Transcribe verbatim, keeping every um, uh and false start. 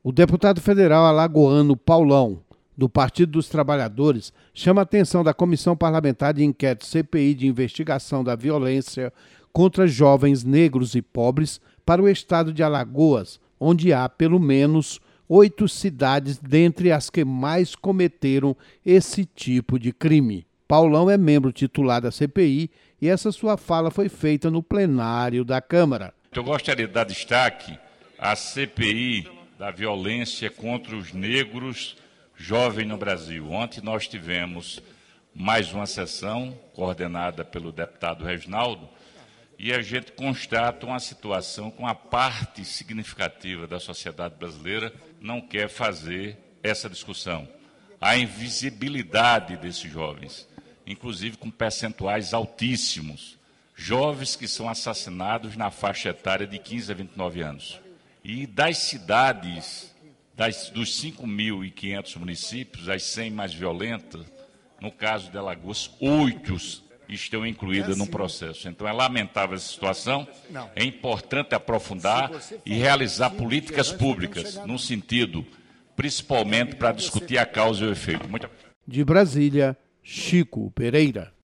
O deputado federal alagoano Paulão, do Partido dos Trabalhadores, chama a atenção da Comissão Parlamentar de Inquérito C P I de Investigação da Violência contra Jovens Negros e Pobres para o estado de Alagoas, onde há pelo menos oito cidades dentre as que mais cometeram esse tipo de crime. Paulão é membro titular da C P I e essa sua fala foi feita no plenário da Câmara. Eu gostaria de dar destaque à C P I da violência contra os negros jovens no Brasil. Ontem nós tivemos mais uma sessão coordenada pelo deputado Reginaldo e a gente constata uma situação com a parte significativa da sociedade brasileira não quer fazer essa discussão. A invisibilidade desses jovens, inclusive com percentuais altíssimos, jovens que são assassinados na faixa etária de quinze a vinte e nove anos. E das cidades, das, dos cinco mil e quinhentos municípios, as cem mais violentas, no caso de Alagoas, oito estão incluídas no processo. Então é lamentável essa situação, é importante aprofundar e realizar políticas públicas, no sentido, principalmente para discutir a causa e o efeito. Muito... De Brasília, Chico Pereira.